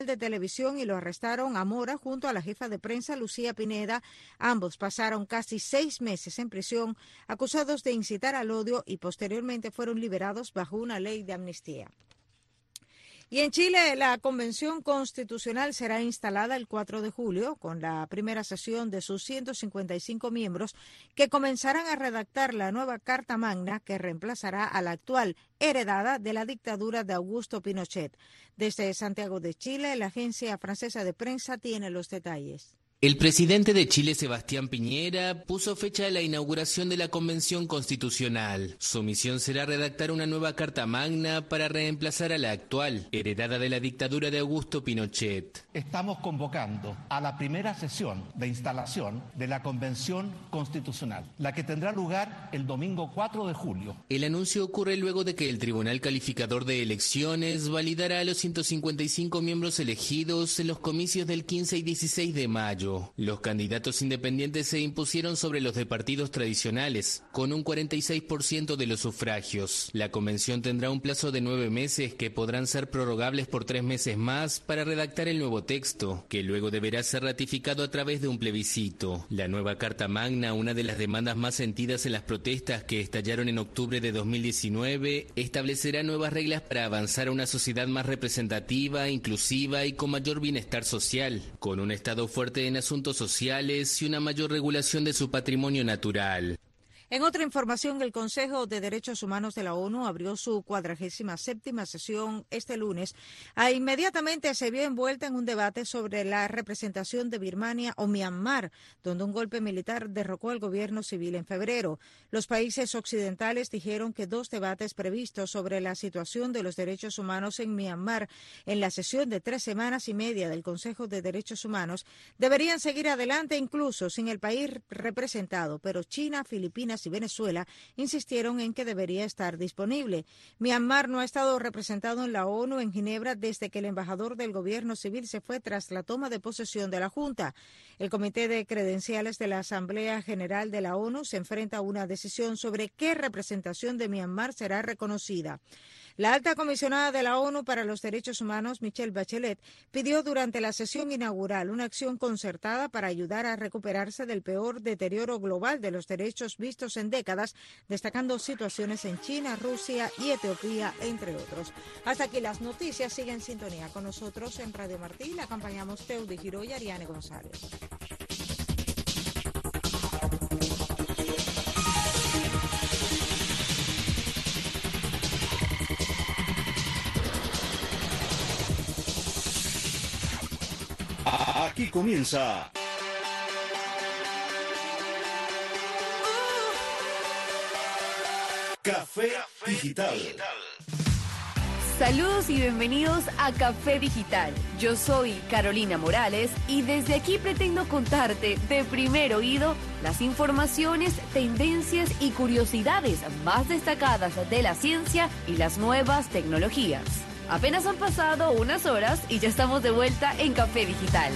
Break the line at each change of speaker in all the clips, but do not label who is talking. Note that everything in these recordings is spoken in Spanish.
de televisión y lo arrestaron a Mora junto a la jefa de prensa Lucía Pineda. Ambos pasaron casi 6 meses en prisión acusados de incitar al odio y posteriormente fueron liberados bajo una ley de amnistía. Y en Chile, la Convención Constitucional será instalada el 4 de julio con la primera sesión de sus 155 miembros que comenzarán a redactar la nueva Carta Magna que reemplazará a la actual, heredada de la dictadura de Augusto Pinochet. Desde Santiago de Chile, la agencia francesa de prensa tiene los detalles.
El presidente de Chile, Sebastián Piñera, puso fecha a la inauguración de la Convención Constitucional. Su misión será redactar una nueva Carta Magna para reemplazar a la actual, heredada de la dictadura de Augusto Pinochet.
Estamos convocando a la primera sesión de instalación de la Convención Constitucional, la que tendrá lugar el domingo 4 de julio.
El anuncio ocurre luego de que el Tribunal Calificador de Elecciones validara a los 155 miembros elegidos en los comicios del 15 y 16 de mayo. Los candidatos independientes se impusieron sobre los de partidos tradicionales, con un 46% de los sufragios. La convención tendrá un plazo de 9 meses que podrán ser prorrogables por 3 meses más para redactar el nuevo texto, que luego deberá ser ratificado a través de un plebiscito. La nueva Carta Magna, una de las demandas más sentidas en las protestas que estallaron en octubre de 2019, establecerá nuevas reglas para avanzar a una sociedad más representativa, inclusiva y con mayor bienestar social, con un Estado fuerte en asuntos sociales y una mayor regulación de su patrimonio natural.
En otra información, el Consejo de Derechos Humanos de la ONU abrió su 47ª sesión este lunes. Inmediatamente se vio envuelta en un debate sobre la representación de Birmania o Myanmar, donde un golpe militar derrocó al gobierno civil en febrero. Los países occidentales dijeron que 2 debates previstos sobre la situación de los derechos humanos en Myanmar en la sesión de 3 semanas y media del Consejo de Derechos Humanos deberían seguir adelante incluso sin el país representado, pero China, Filipinas y Venezuela insistieron en que debería estar disponible. Myanmar no ha estado representado en la ONU en Ginebra desde que el embajador del gobierno civil se fue tras la toma de posesión de la Junta. El Comité de Credenciales de la Asamblea General de la ONU se enfrenta a una decisión sobre qué representación de Myanmar será reconocida. La alta comisionada de la ONU para los Derechos Humanos, Michelle Bachelet, pidió durante la sesión inaugural una acción concertada para ayudar a recuperarse del peor deterioro global de los derechos vistos en décadas, destacando situaciones en China, Rusia y Etiopía, entre otros. Hasta aquí las noticias. Sigue en sintonía con nosotros en Radio Martí. La acompañamos Teudi Giró y Ariane González.
Aquí comienza Café Digital.
Saludos y bienvenidos a Café Digital. Yo soy Carolina Morales y desde aquí pretendo contarte de primer oído las informaciones, tendencias y curiosidades más destacadas de la ciencia y las nuevas tecnologías. Apenas han pasado unas horas y ya estamos de vuelta en Café Digital.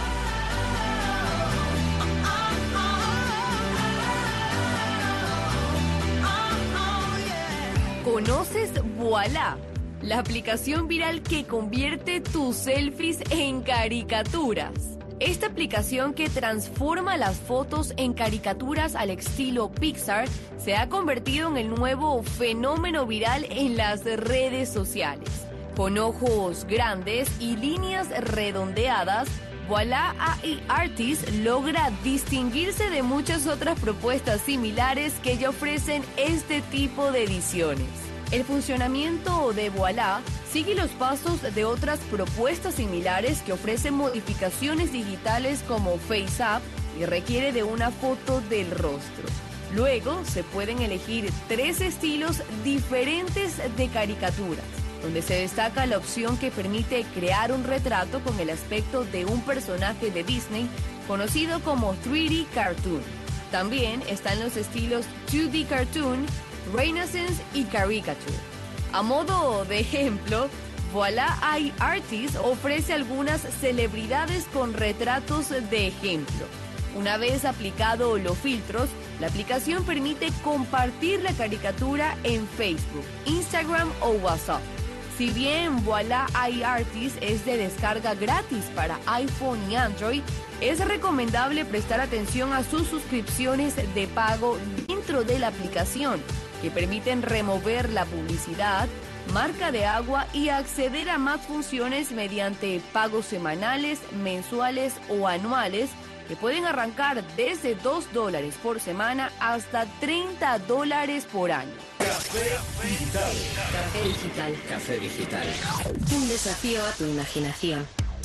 ¿Conoces Voilà? La aplicación viral que convierte tus selfies en caricaturas. Esta aplicación que transforma las fotos en caricaturas al estilo Pixar se ha convertido en el nuevo fenómeno viral en las redes sociales. Con ojos grandes y líneas redondeadas, Voilà AI Artist logra distinguirse de muchas otras propuestas similares que ya ofrecen este tipo de ediciones. El funcionamiento de Voilà sigue los pasos de otras propuestas similares que ofrecen modificaciones digitales como FaceApp y requiere de una foto del rostro. Luego se pueden elegir 3 estilos diferentes de caricaturas, donde se destaca la opción que permite crear un retrato con el aspecto de un personaje de Disney conocido como 3D Cartoon. También están los estilos 2D Cartoon, Renaissance y Caricature. A modo de ejemplo, Voilà AI Artist ofrece algunas celebridades con retratos de ejemplo. Una vez aplicado los filtros, la aplicación permite compartir la caricatura en Facebook, Instagram o WhatsApp. Si bien Voila iArtist es de descarga gratis para iPhone y Android, es recomendable prestar atención a sus suscripciones de pago dentro de la aplicación, que permiten remover la publicidad, marca de agua y acceder a más funciones mediante pagos semanales, mensuales o anuales, que pueden arrancar desde $2 por semana hasta $30 por año.
Café Digital.
Café Digital.
Café Digital.
Un desafío a tu imaginación.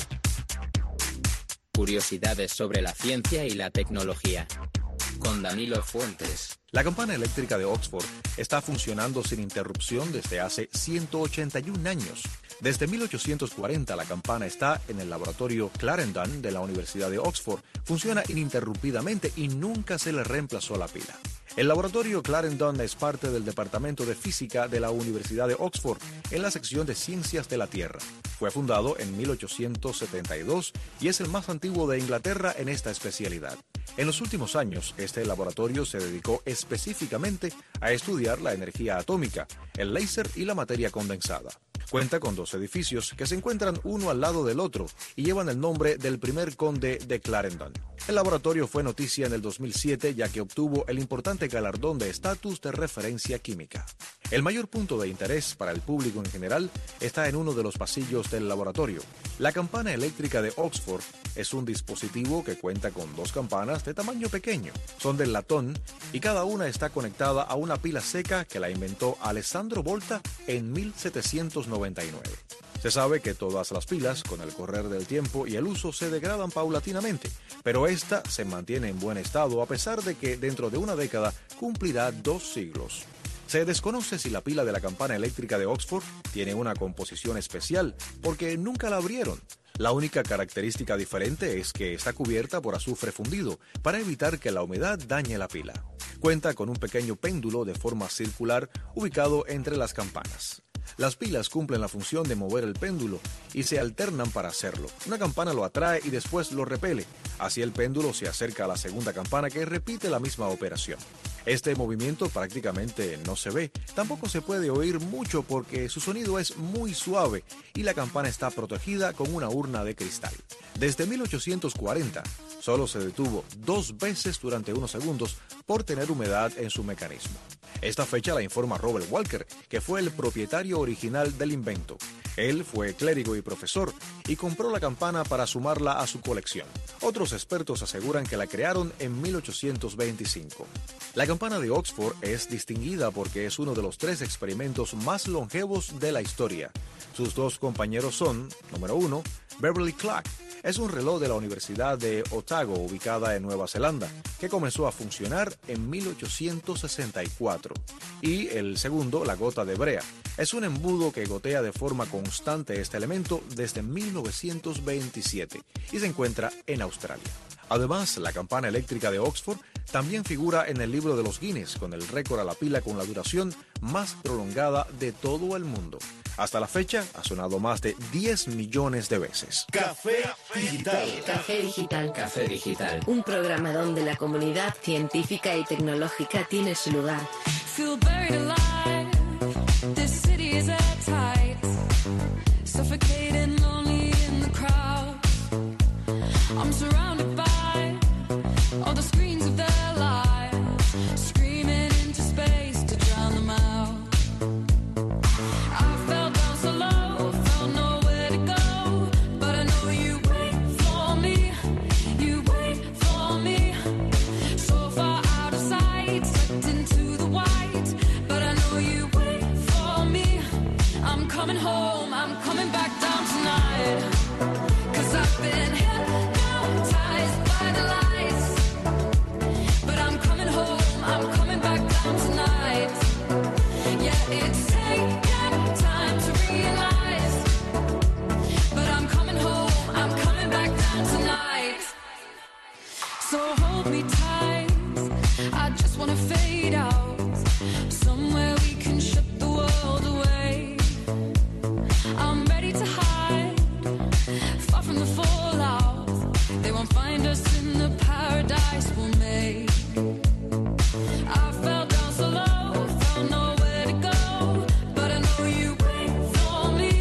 Curiosidades sobre la ciencia y la tecnología. Con Danilo Fuentes.
La campana eléctrica de Oxford está funcionando sin interrupción desde hace 181 años. Desde 1840 la campana está en el laboratorio Clarendon de la Universidad de Oxford. Funciona ininterrumpidamente y nunca se le reemplazó la pila. El laboratorio Clarendon es parte del Departamento de Física de la Universidad de Oxford en la sección de Ciencias de la Tierra. Fue fundado en 1872 y es el más antiguo de Inglaterra en esta especialidad. En los últimos años, este laboratorio se dedicó específicamente a estudiar la energía atómica, el láser y la materia condensada. Cuenta con 2 edificios que se encuentran uno al lado del otro y llevan el nombre del primer conde de Clarendon. El laboratorio fue noticia en el 2007 ya que obtuvo el importante galardón de estatus de referencia química. El mayor punto de interés para el público en general está en uno de los pasillos del laboratorio. La campana eléctrica de Oxford es un dispositivo que cuenta con 2 campanas de tamaño pequeño. Son de latón y cada una está conectada a una pila seca que la inventó Alessandro Volta en 1799. Se sabe que todas las pilas, con el correr del tiempo y el uso, se degradan paulatinamente, pero esta se mantiene en buen estado a pesar de que dentro de una década cumplirá 2 siglos. Se desconoce si la pila de la campana eléctrica de Oxford tiene una composición especial, porque nunca la abrieron. La única característica diferente es que está cubierta por azufre fundido, para evitar que la humedad dañe la pila. Cuenta con un pequeño péndulo de forma circular ubicado entre las campanas. Las pilas cumplen la función de mover el péndulo y se alternan para hacerlo. Una campana lo atrae y después lo repele. Así el péndulo se acerca a la segunda campana que repite la misma operación. Este movimiento prácticamente no se ve, tampoco se puede oír mucho porque su sonido es muy suave y la campana está protegida con una urna de cristal. Desde 1840 solo se detuvo 2 veces durante unos segundos por tener humedad en su mecanismo. Esta fecha la informa Robert Walker, que fue el propietario original del invento. Él fue clérigo y profesor y compró la campana para sumarla a su colección. Otros expertos aseguran que la crearon en 1825. La campana de Oxford es distinguida porque es uno de los 3 experimentos más longevos de la historia. Sus 2 compañeros son, número 1, Beverly Clock. Es un reloj de la Universidad de Otago, ubicada en Nueva Zelanda, que comenzó a funcionar en 1864. Y el segundo, la gota de brea. Es un embudo que gotea de forma constante este elemento desde 1927 y se encuentra en Australia. Además, la campana eléctrica de Oxford también figura en el libro de los Guinness con el récord a la pila con la duración más prolongada de todo el mundo. Hasta la fecha ha sonado más de 10 millones de veces.
Café Digital.
Café Digital.
Café Digital.
Un programa donde la comunidad científica y tecnológica tiene su lugar.
Feel buried alive. This city is at tight. Suffocating lonely in the crowd. I'm surrounded by all the screens of their lives, screaming into space to drown them out. I fell down so low, found nowhere to go, but I know you wait for me, you wait for me. So far out of sight, sucked into the white, but I know you wait for me. I'm coming home, I'm coming back down tonight, 'cause I've been hypnotized by the lights, but I'm coming home, I'm coming back down tonight. Yeah, it's taken time to realize, but I'm coming home, I'm coming back down tonight. So hold me tight, I just wanna fade out, somewhere we can shut the world away. I'm ready to hide, far from the fallout. They won't find us in the paradise we'll make. I fell down so low, found nowhere to go, but I know you wait for me,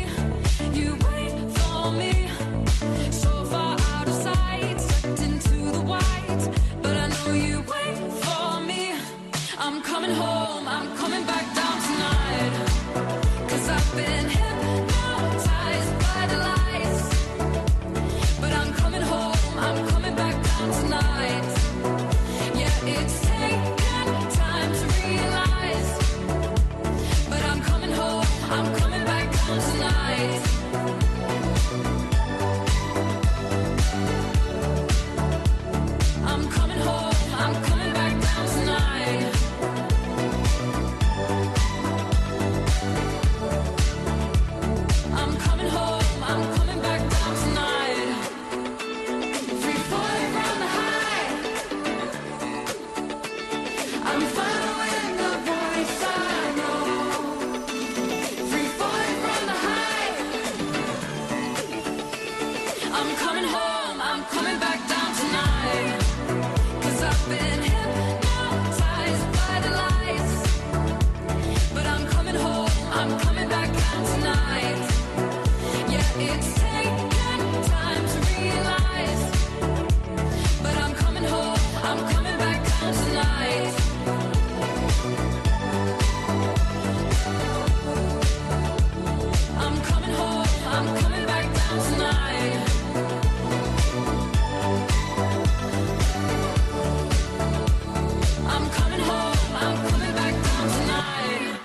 I'm coming home, I'm coming back down tonight. 'Cause I've been hypnotized by the lights. But I'm coming home, I'm coming back down tonight. Yeah, it's taken time to realize. But I'm coming home, I'm coming back down tonight. I'm coming home, I'm coming back down tonight. I'm coming home, I'm coming back down tonight.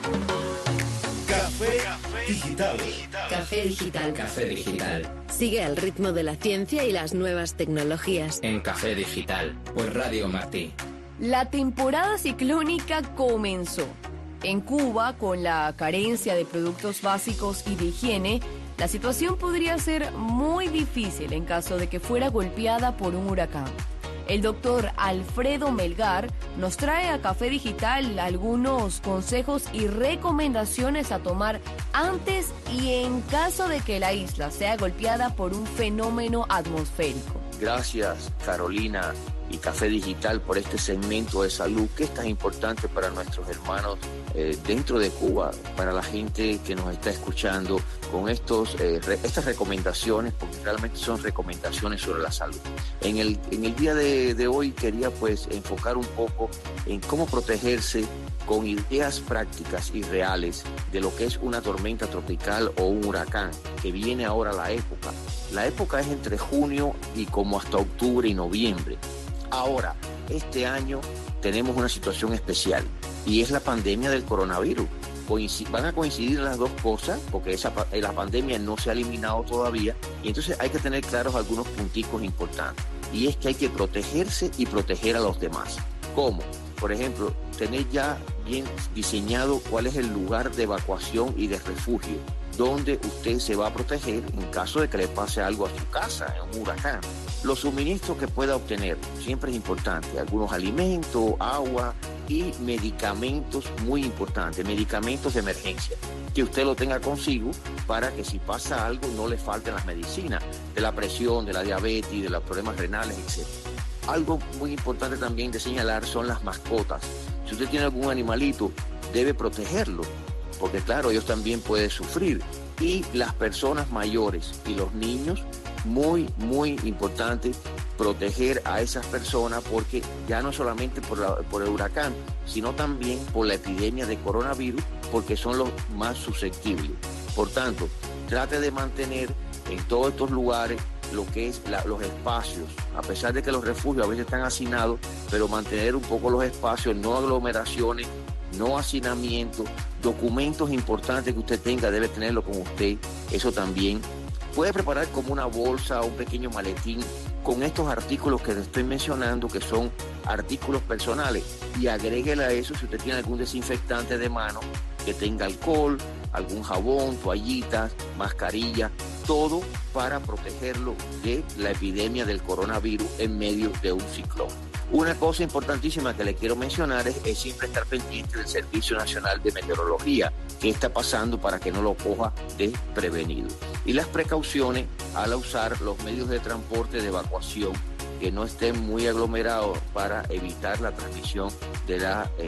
Café Digital.
Café Digital.
Café Digital.
Sigue al ritmo de la ciencia y las nuevas tecnologías.
En Café Digital, por Radio Martí.
La temporada ciclónica comenzó. En Cuba, con la carencia de productos básicos y de higiene, la situación podría ser muy difícil en caso de que fuera golpeada por un huracán. El doctor Alfredo Melgar nos trae a Café Digital algunos consejos y recomendaciones a tomar antes y en caso de que la isla sea golpeada por un fenómeno atmosférico.
Gracias, Carolina y Café Digital, por este segmento de salud que es tan importante para nuestros hermanos dentro de Cuba, para la gente que nos está escuchando con estas recomendaciones, porque realmente son recomendaciones sobre la salud. En el día de hoy quería pues enfocar un poco en cómo protegerse con ideas prácticas y reales de lo que es una tormenta tropical o un huracán, que viene ahora la época. La época es entre junio y como hasta octubre y noviembre. Ahora, este año tenemos una situación especial y es la pandemia del coronavirus. Van a coincidir las dos cosas porque la pandemia no se ha eliminado todavía y entonces hay que tener claros algunos punticos importantes. Y es que hay que protegerse y proteger a los demás. ¿Cómo? Por ejemplo, tener ya bien diseñado cuál es el lugar de evacuación y de refugio donde usted se va a proteger en caso de que le pase algo a su casa, en un huracán. Los suministros que pueda obtener, siempre es importante, algunos alimentos, agua y medicamentos, muy importantes, medicamentos de emergencia, que usted lo tenga consigo para que si pasa algo no le falten las medicinas, de la presión, de la diabetes, de los problemas renales, etc. Algo muy importante también de señalar son las mascotas. Si usted tiene algún animalito, debe protegerlo, porque claro, ellos también pueden sufrir. Y las personas mayores y los niños, muy, muy importante proteger a esas personas, porque ya no solamente por el huracán, sino también por la epidemia de coronavirus, porque son los más susceptibles. Por tanto, trate de mantener en todos estos lugares lo que es los espacios, a pesar de que los refugios a veces están hacinados, pero mantener un poco los espacios, no aglomeraciones, no hacinamiento, documentos importantes que usted tenga, debe tenerlo con usted, eso también. Puede preparar como una bolsa o un pequeño maletín con estos artículos que le estoy mencionando, que son artículos personales, y agréguele a eso, si usted tiene algún desinfectante de mano, que tenga alcohol, algún jabón, toallitas, mascarilla, todo para protegerlo de la epidemia del coronavirus en medio de un ciclón. Una cosa importantísima que le quiero mencionar es siempre estar pendiente del Servicio Nacional de Meteorología, qué está pasando para que no lo coja desprevenido. Y las precauciones al usar los medios de transporte de evacuación que no estén muy aglomerados para evitar la transmisión de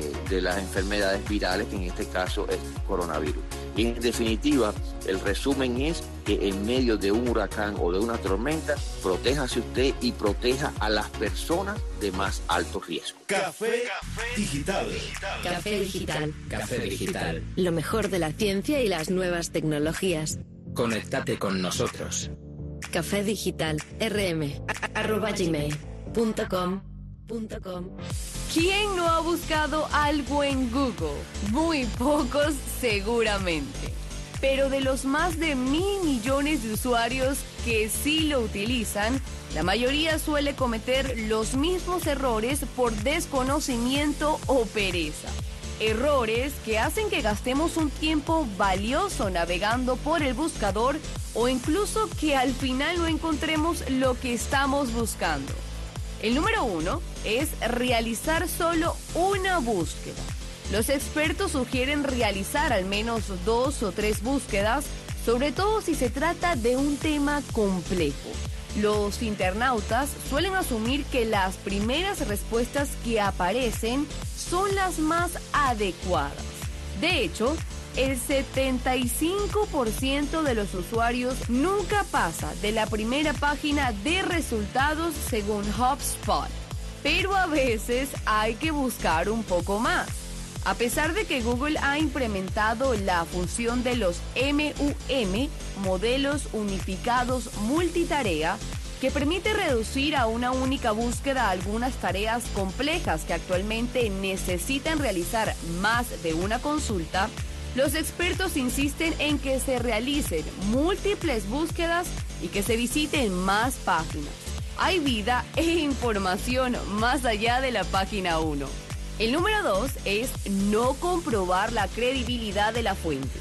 las enfermedades virales, que en este caso es coronavirus. Y en definitiva, el resumen es que en medio de un huracán o de una tormenta, protéjase usted y proteja a las personas de más alto riesgo.
Café Digital.
Café Digital.
Café Digital.
Lo mejor de la ciencia y las nuevas tecnologías.
Conéctate con nosotros.
Café Digital rm@gmail.com.
¿Quién no ha buscado algo en Google? Muy pocos seguramente. Pero de los más de 1.000 millones de usuarios que sí lo utilizan, la mayoría suele cometer los mismos errores por desconocimiento o pereza. Errores que hacen que gastemos un tiempo valioso navegando por el buscador o incluso que al final no encontremos lo que estamos buscando. El número 1 es realizar solo una búsqueda. Los expertos sugieren realizar al menos 2 o 3 búsquedas sobre todo si se trata de un tema complejo. Los internautas suelen asumir que las primeras respuestas que aparecen son las más adecuadas. De hecho, el 75% de los usuarios nunca pasa de la primera página de resultados según HubSpot. Pero a veces hay que buscar un poco más. A pesar de que Google ha implementado la función de los MUM, modelos unificados multitarea, que permite reducir a una única búsqueda algunas tareas complejas que actualmente necesitan realizar más de una consulta, los expertos insisten en que se realicen múltiples búsquedas y que se visiten más páginas. Hay vida e información más allá de la página 1. El número 2 es no comprobar la credibilidad de la fuente.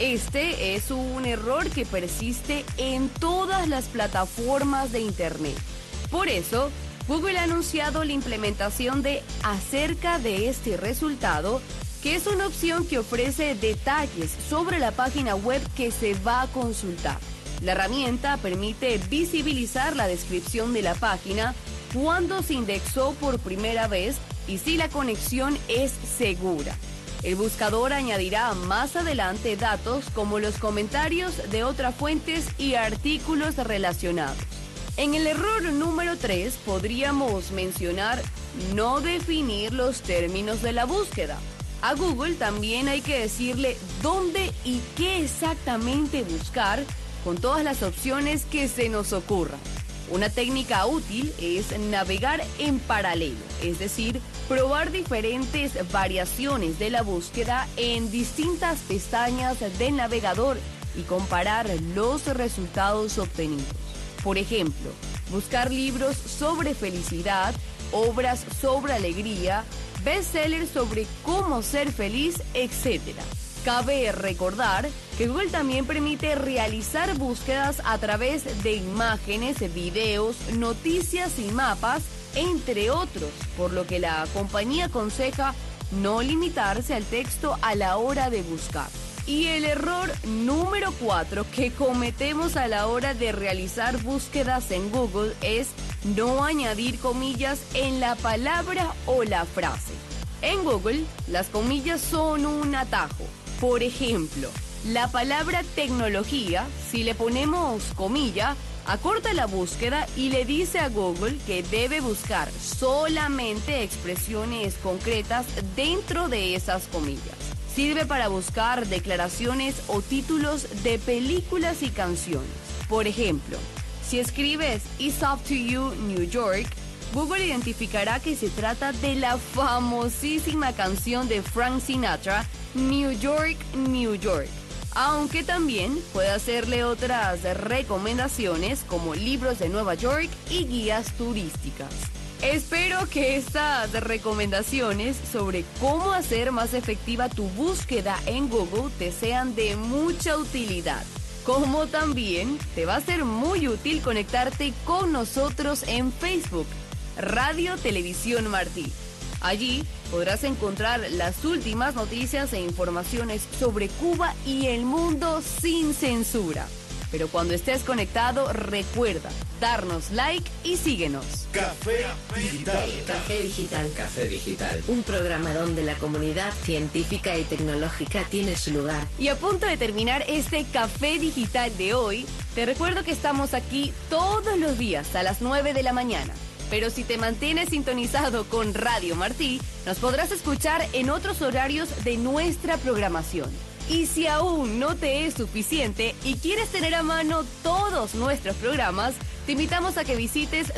Este es un error que persiste en todas las plataformas de Internet. Por eso, Google ha anunciado la implementación de acerca de este resultado, que es una opción que ofrece detalles sobre la página web que se va a consultar. La herramienta permite visibilizar la descripción de la página, cuándo se indexó por primera vez y si la conexión es segura. El buscador añadirá más adelante datos como los comentarios de otras fuentes y artículos relacionados. En el error número 3 podríamos mencionar no definir los términos de la búsqueda. A Google también hay que decirle dónde y qué exactamente buscar con todas las opciones que se nos ocurran. Una técnica útil es navegar en paralelo, es decir, probar diferentes variaciones de la búsqueda en distintas pestañas del navegador y comparar los resultados obtenidos. Por ejemplo, buscar libros sobre felicidad, obras sobre alegría, bestsellers sobre cómo ser feliz, etc. Cabe recordar que Google también permite realizar búsquedas a través de imágenes, videos, noticias y mapas, entre otros, por lo que la compañía aconseja no limitarse al texto a la hora de buscar. Y el error número 4 que cometemos a la hora de realizar búsquedas en Google es no añadir comillas en la palabra o la frase. En Google, las comillas son un atajo. Por ejemplo, la palabra tecnología, si le ponemos comilla, acorta la búsqueda y le dice a Google que debe buscar solamente expresiones concretas dentro de esas comillas. Sirve para buscar declaraciones o títulos de películas y canciones. Por ejemplo, si escribes It's Up to You, New York, Google identificará que se trata de la famosísima canción de Frank Sinatra, New York, New York. Aunque también puede hacerle otras recomendaciones como libros de Nueva York y guías turísticas. Espero que estas recomendaciones sobre cómo hacer más efectiva tu búsqueda en Google te sean de mucha utilidad. Como también te va a ser muy útil conectarte con nosotros en Facebook, Radio Televisión Martí. Allí podrás encontrar las últimas noticias e informaciones sobre Cuba y el mundo sin censura. Pero cuando estés conectado, recuerda darnos like y síguenos.
Café Digital.
Café Digital.
Café Digital.
Un programa donde la comunidad científica y tecnológica tiene su lugar.
Y a punto de terminar este Café Digital de hoy, te recuerdo que estamos aquí todos los días a las 9 de la mañana. Pero si te mantienes sintonizado con Radio Martí, nos podrás escuchar en otros horarios de nuestra programación. Y si aún no te es suficiente y quieres tener a mano todos nuestros programas, te invitamos a que visites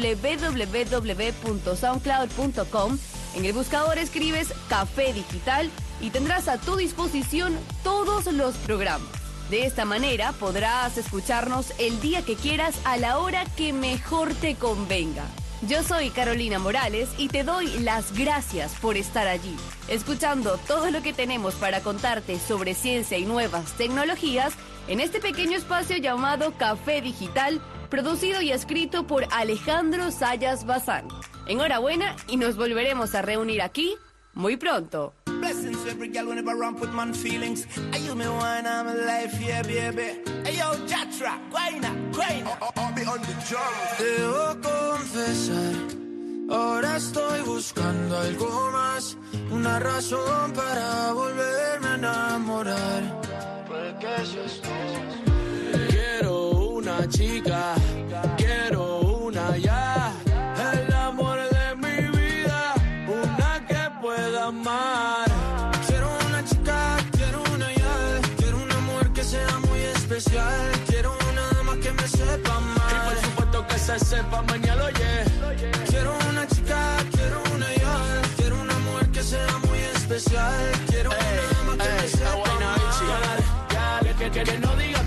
www.soundcloud.com. En el buscador escribes Café Digital y tendrás a tu disposición todos los programas. De esta manera podrás escucharnos el día que quieras a la hora que mejor te convenga. Yo soy Carolina Morales y te doy las gracias por estar allí, escuchando todo lo que tenemos para contarte sobre ciencia y nuevas tecnologías en este pequeño espacio llamado Café Digital, producido y escrito por Alejandro Sayas Bazán. Enhorabuena y nos volveremos a reunir aquí muy pronto.
blessings for every girl whenever ramp with man feelings. I use me wine, I'm alive, yeah, baby. Hey, yo, Jatra, guayna. I'll be on the job.
Debo confesar, ahora estoy buscando algo más, una razón para volverme a enamorar. Porque si quiero una chica, quiero una ya, el amor de mi vida, una que pueda amar. Quiero una chica, quiero una ya, quiero una mujer que sea muy especial, quiero una dama que me sepa amar. Y por supuesto que se sepa mañana, oye. Quiero una chica, quiero una ya, quiero una mujer que sea muy especial, quiero una dama que me sepa amar. Que no diga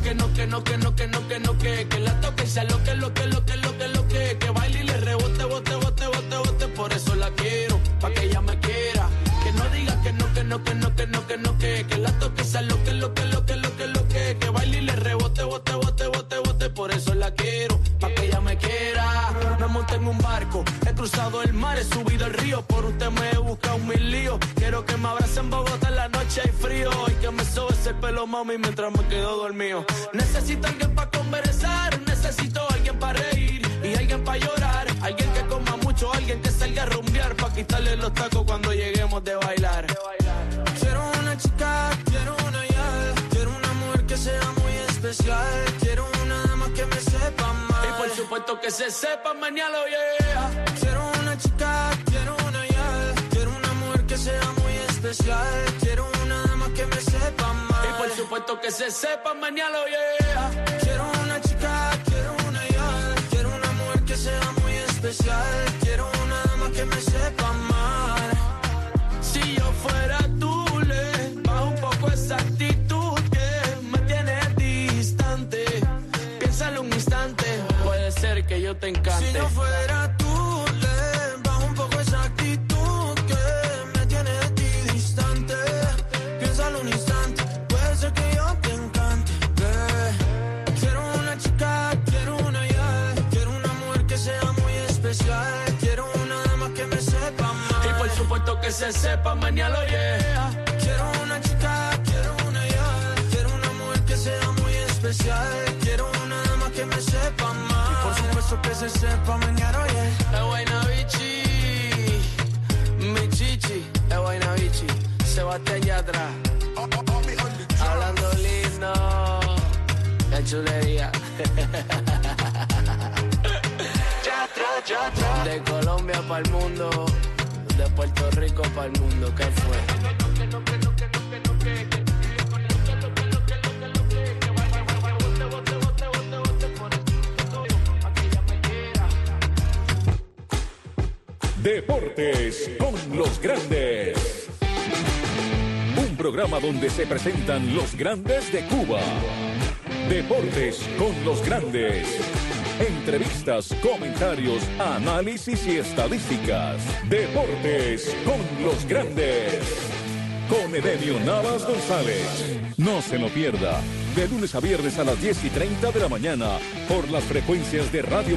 que la toque sea lo que baile y le rebote, bote, por eso la quiero, pa' que ella me quiera. Que no diga que la toque sea lo que baile y le rebote, bote, por eso la quiero, pa' que ella me quiera. Me monté en un barco, he cruzado el mar, he subido el río, por usted me he buscado 1000 líos. Quiero que me abrace en Bogotá en la noche hay frío, y que me sobe ese pelo, mami, mientras me quedo dormido. Necesito alguien para conversar, necesito alguien para reír y alguien para llorar, alguien que coma mucho, alguien que salga a rumbear, pa' quitarle los tacos cuando lleguemos de bailar. Quiero una chica, quiero una ya, quiero una mujer que sea muy especial, quiero una dama que me sepa amar. Y por supuesto que se sepa mañana, yeah. Quiero una chica, quiero una ya, quiero una mujer que sea muy especial, quiero una dama que me sepa amar. Y por supuesto que se sepa mañana, yeah. Quiero una chica, quiero una ya, quiero una mujer que sea muy especial, quiero una dama que me sepa amar. Si yo fuera tú, le bajo un poco esa actitud que me tiene distante. Piénsalo un instante, puede ser que yo te encante. Si yo fuera tú, le bajo un poco esa actitud que me tiene de ti distante. Piénsalo un instante, puede ser que yo te encante. Quiero una chica, quiero una ya, quiero una mujer que sea muy especial, quiero una dama que me sepa amar. Y por supuesto que se sepa mañana, yeah. Quiero una chica, quiero una ya, quiero una mujer que sea muy especial, quiero una dama que me sepa amar. Y por supuesto que se sepa mañana, yeah. Guaynabichi, mi chichi, Guaynabichi, Sebastián Yatra, hablando lindo, la chulería. De Colombia para el mundo, de Puerto Rico para el mundo, ¿qué fue?
Deportes con los grandes. Un programa donde se presentan los grandes de Cuba. Deportes con los grandes. Entrevistas, comentarios, análisis y estadísticas. Deportes con los grandes. Con Edenio Navas González. No se lo pierda. De lunes a viernes a las 10:30 de la mañana. Por las frecuencias de Radio